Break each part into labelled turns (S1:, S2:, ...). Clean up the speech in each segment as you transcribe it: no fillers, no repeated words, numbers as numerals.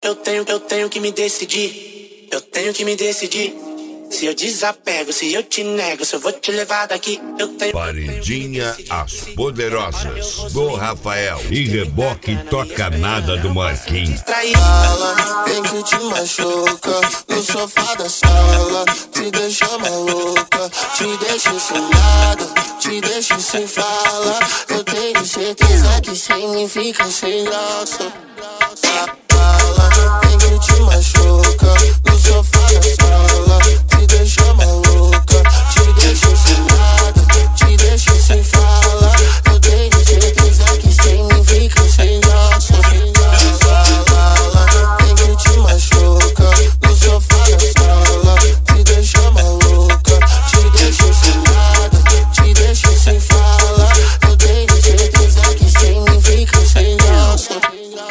S1: tenho que me decidir. Eu tenho que me decidir. Se eu desapego, se eu te nego, se eu vou te levar daqui.
S2: Paredinha As Poderosas do Rafael e Reboque Toca Nada do Marquinhos.
S3: Fala, tem que te machuca no sofá da sala, te deixa maluca, te deixa sem nada, te deixa sem fala. Eu tenho certeza que sem mim fica sem graça. Fala, tem que te machuca no sofá da sala, te deixa maluca, te deixa sem nada, te deixa sem fala. Eu tenho certeza que sem mim fica sem graça. Fala, tem que te machuca no sofá da sala, te deixa maluca, te deixa sem nada, te deixa sem fala. Eu tenho certeza que sem mim fica sem graça.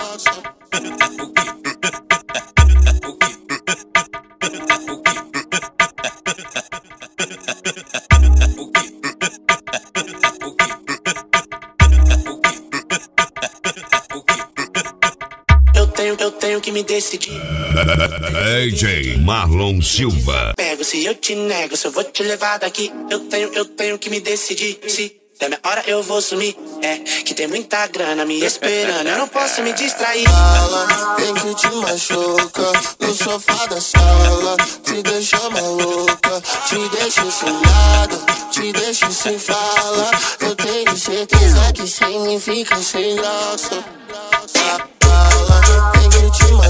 S1: Eu tenho que me decidir.
S2: DJ Marlon Silva.
S1: Pego, se eu te nego, se eu vou te levar daqui. Eu tenho que me decidir. Se der minha hora eu vou sumir. É que tem muita grana me esperando, eu não posso me distrair.
S3: Fala, tem que te machuca no sofá da sala, te deixa maluca, te deixa sem nada, te deixa sem fala. Eu tenho certeza que sem mim fica sem graça. Fala, tem que te machuca